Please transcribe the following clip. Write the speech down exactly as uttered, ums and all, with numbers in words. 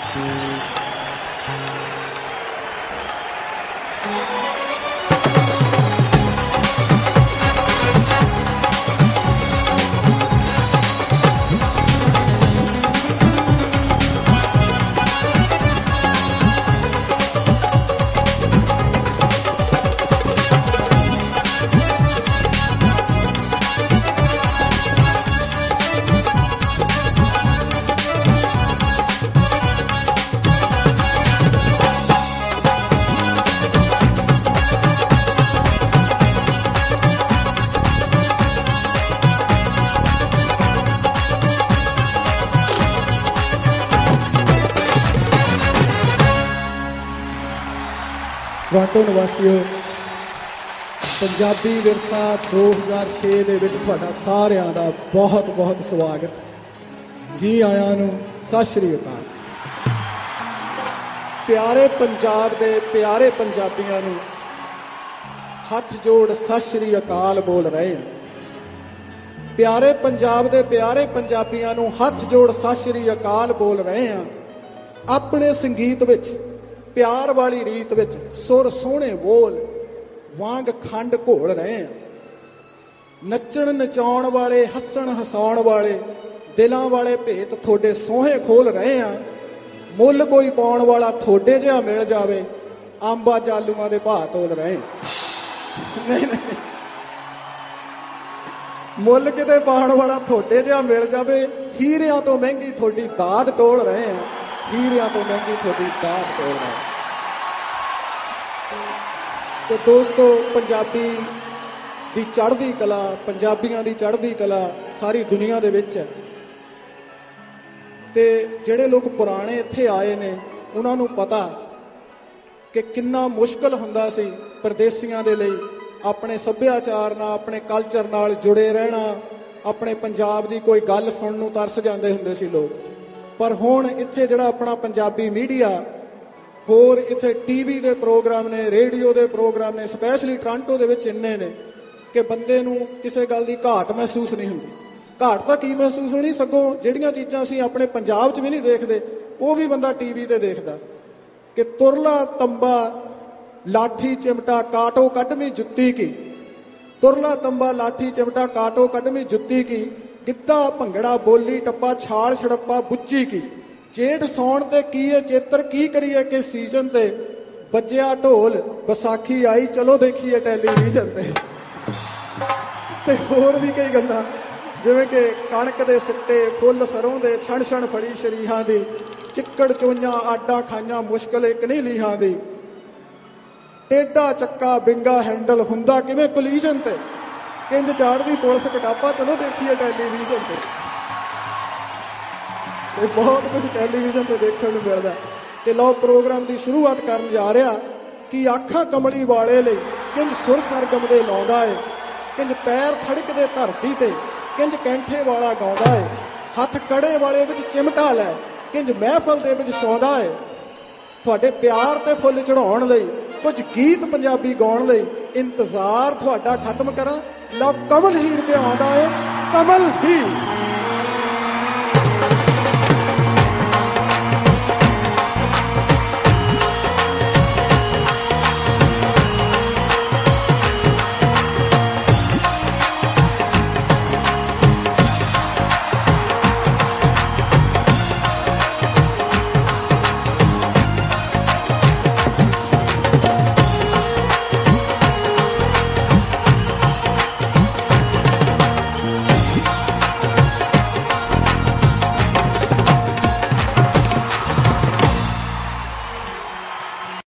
Toronto ਨਿਵਾਸੀਓ, Punjabi ਵਿਰਸਾ ਦੋ ਹਜ਼ਾਰ ਛੇ ਦੇ ਵਿੱਚ ਤੁਹਾਡਾ ਸਾਰਿਆਂ ਦਾ ਬਹੁਤ ਬਹੁਤ ਸਵਾਗਤ। ਜੀ ਆਇਆਂ ਨੂੰ, ਸਤਿ ਸ਼੍ਰੀ ਅਕਾਲ। ਪਿਆਰੇ ਪੰਜਾਬ ਦੇ ਪਿਆਰੇ ਪੰਜਾਬੀਆਂ ਨੂੰ ਹੱਥ ਜੋੜ ਸਤਿ ਸ਼੍ਰੀ ਅਕਾਲ ਬੋਲ ਰਹੇ ਹਾਂ। ਪਿਆਰੇ ਪੰਜਾਬ ਦੇ ਪਿਆਰੇ ਪੰਜਾਬੀਆਂ ਨੂੰ ਹੱਥ ਜੋੜ ਸਤਿ ਸ਼੍ਰੀ ਅਕਾਲ ਬੋਲ ਰਹੇ ਹਾਂ। ਆਪਣੇ ਸੰਗੀਤ ਵਿੱਚ ਪਿਆਰ ਵਾਲੀ ਰੀਤ ਵਿੱਚ ਸੁਰ ਸੋਹਣੇ ਬੋਲ ਵਾਂਗ ਖੰਡ ਘੋਲ ਰਹੇ ਹਾਂ। ਨੱਚਣ ਨਚਾਉਣ ਵਾਲੇ, ਹੱਸਣ ਹਸਾਉਣ ਵਾਲੇ, ਦਿਲਾਂ ਵਾਲੇ ਭੇਤ ਤੁਹਾਡੇ ਸੋਹੇ ਖੋਲ ਰਹੇ ਹਾਂ। ਮੁੱਲ ਕੋਈ ਪਾਉਣ ਵਾਲਾ ਤੁਹਾਡੇ ਜਿਹਾ ਮਿਲ ਜਾਵੇ, ਅੰਬਾਂ ਜਾਲੂਆਂ ਦੇ ਭਾਅ ਤੋਲ ਰਹੇ ਹਾਂ। ਨਹੀਂ ਨਹੀਂ, ਮੁੱਲ ਕਿਤੇ ਪਾਉਣ ਵਾਲਾ ਤੁਹਾਡੇ ਜਿਹਾ ਮਿਲ ਜਾਵੇ, ਹੀਰਿਆਂ ਤੋਂ ਮਹਿੰਗੀ ਤੁਹਾਡੀ ਦਾਤ ਟੋਲ ਰਹੇ ਹਾਂ। ਹੀਰਿਆਂ ਤੋਂ ਮਹਿੰਗੀ ਤੁਹਾਡੀ ਦਾਤ ਟੋਲ ਰਹੇ ਹਾਂ। ਤੇ ਦੋਸਤੋ, ਪੰਜਾਬੀ ਦੀ ਚੜ੍ਹਦੀ ਕਲਾ, ਪੰਜਾਬੀਆਂ ਦੀ ਚੜ੍ਹਦੀ ਕਲਾ ਸਾਰੀ ਦੁਨੀਆ ਦੇ ਵਿੱਚ ਹੈ। ਤੇ ਜਿਹੜੇ ਲੋਕ ਪੁਰਾਣੇ ਇੱਥੇ ਆਏ ਨੇ ਉਹਨਾਂ ਨੂੰ ਪਤਾ ਕਿ ਕਿੰਨਾ ਮੁਸ਼ਕਲ ਹੁੰਦਾ ਸੀ ਪਰਦੇਸੀਆਂ ਦੇ ਲਈ ਆਪਣੇ ਸੱਭਿਆਚਾਰ ਨਾਲ, ਆਪਣੇ ਕਲਚਰ ਨਾਲ ਜੁੜੇ ਰਹਿਣਾ। ਆਪਣੇ ਪੰਜਾਬ ਦੀ ਕੋਈ ਗੱਲ ਸੁਣਨ ਨੂੰ ਤਰਸ ਜਾਂਦੇ ਹੁੰਦੇ ਸੀ ਲੋਕ। ਪਰ ਹੁਣ ਇੱਥੇ ਜਿਹੜਾ ਆਪਣਾ ਪੰਜਾਬੀ ਮੀਡੀਆ, ਹੋਰ ਇੱਥੇ ਟੀਵੀ ਦੇ ਪ੍ਰੋਗਰਾਮ ਨੇ, ਰੇਡੀਓ ਦੇ ਪ੍ਰੋਗਰਾਮ ਨੇ, ਸਪੈਸ਼ਲੀ ਟੋਰਾਂਟੋ ਦੇ ਵਿੱਚ ਇੰਨੇ ਨੇ ਕਿ ਬੰਦੇ ਨੂੰ ਕਿਸੇ ਗੱਲ ਦੀ ਘਾਟ ਮਹਿਸੂਸ ਨਹੀਂ ਹੁੰਦੀ। ਘਾਟ ਤਾਂ ਕੀ ਮਹਿਸੂਸ ਹੋਣੀ, ਸਗੋਂ ਜਿਹੜੀਆਂ ਚੀਜ਼ਾਂ ਅਸੀਂ ਆਪਣੇ ਪੰਜਾਬ 'ਚ ਵੀ ਨਹੀਂ ਦੇਖਦੇ ਉਹ ਵੀ ਬੰਦਾ ਟੀਵੀ ਤੇ ਦੇਖਦਾ। ਕਿ ਤੁਰਲਾ ਤੰਬਾ ਲਾਠੀ ਚਿਮਟਾ ਕਾਟੋ ਕੱਢਵੀਂ ਜੁੱਤੀ ਕੀ, ਤੁਰਲਾ ਤੰਬਾ ਲਾਠੀ ਚਿਮਟਾ ਕਾਟੋ ਕੱਢਵੀਂ ਜੁੱਤੀ ਕੀ, ਗਿੱਧਾ ਭੰਗੜਾ ਬੋਲੀ ਟੱਪਾ ਛਾਲ ਛੜੱਪਾ ਬੁੱਚੀ ਕੀ, ਜੇਠ ਸੌਣ ਤੇ ਕੀ ਏ ਚੇਤਰ ਕੀ ਕਰੀਏ ਕਿ ਸੀਜ਼ਨ ਤੇ ਵੱਜਿਆ ਢੋਲ, ਵਿਸਾਖੀ ਆਈ ਚਲੋ ਦੇਖੀਏ ਟੈਲੀਵਿਜ਼ਨ ਤੇ। ਤੇ ਹੋਰ ਵੀ ਕਈ ਗੱਲਾਂ, ਜਿਵੇਂ ਕਿ ਕਣਕ ਦੇ ਸਿੱਟੇ ਫੁੱਲ ਸਰੋਂ ਦੇ, ਛਣ ਛਣ ਫੜੀ ਸ਼ਰੀਹਾਂ ਦੀ, ਚਿੱਕੜ ਚੋਈਆਂ ਆਡਾਂ ਖਾਈਆਂ ਮੁਸ਼ਕਲ ਇੱਕ ਨਹੀਂ ਲੀਹਾਂ ਦੀ, ਟੇਢਾ ਚੱਕਾ ਬਿੰਗਾ ਹੈਂਡਲ ਹੁੰਦਾ ਕਿਵੇਂ ਕੋਲੀਜਨ ਤੇ, ਕਿੰਜ ਚਾੜਦੀ ਪੁਲਿਸ ਕਟਾਪਾ ਚਲੋ ਦੇਖੀਏ ਟੈਲੀਵਿਜ਼ਨ ਤੇ। ਤੇ ਬਹੁਤ ਕੁਝ ਟੈਲੀਵਿਜ਼ਨ ਤੇ ਦੇਖਣ ਨੂੰ ਮਿਲਦਾ। ਤੇ ਲਓ, ਪ੍ਰੋਗਰਾਮ ਦੀ ਸ਼ੁਰੂਆਤ ਕਰਨ ਜਾ ਰਿਹਾ ਕਿ ਅੱਖਾਂ ਕਮਲੀ ਵਾਲੇ ਲਈ ਕਿੰਜ ਸੁਰ ਸਰਗਮ ਦੇ ਲਾਉਂਦਾ ਏ, ਕਿੰਜ ਪੈਰ ਥੜਕਦੇ ਧਰਤੀ ਤੇ, ਕਿੰਜ ਕੈਂਠੇ ਵਾਲਾ ਗਾਉਂਦਾ ਏ, ਹੱਥ ਕੜੇ ਵਾਲੇ ਵਿੱਚ ਚਿਮਟਾ ਲੈ, ਕਿੰਜ ਮਹਿਫਲ ਦੇ ਵਿੱਚ ਸੌਂਦਾ ਏ। ਤੁਹਾਡੇ ਪਿਆਰ ਤੇ ਫੁੱਲ ਚੜਾਉਣ ਲਈ, ਕੁਝ ਗੀਤ ਪੰਜਾਬੀ ਗਾਉਣ ਲਈ ਇੰਤਜ਼ਾਰ ਤੁਹਾਡਾ ਖਤਮ ਕਰਾਂ। ਲਓ, ਕਮਲ ਹੀਰ ਪਿਆ ਆਉਂਦਾ ਏ, ਕਮਲ ਹੀਰ।